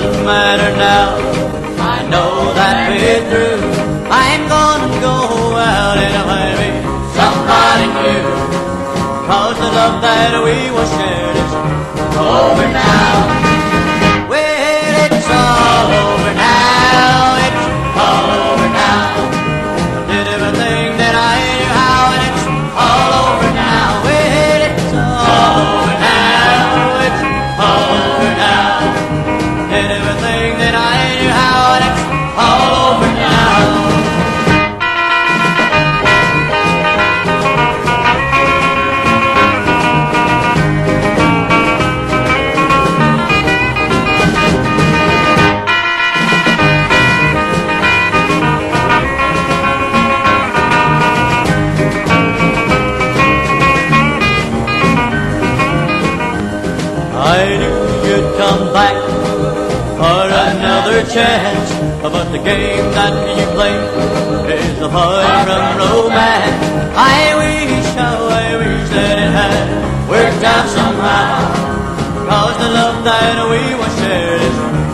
doesn't matter now. I know that we're through. I'm gonna go out and find me somebody new. 'Cause the love that we once shared is over now. Well, it's all over now. It's all over now. I did everything that I knew how, and it's all over now. Well, it's all over now. It's all over now. I did everything that I knew how, and it's all over now. I knew you'd come back for another chance, but the game that you play is apart from romance. I wish that it had worked out somehow, 'cause the love that we once shared is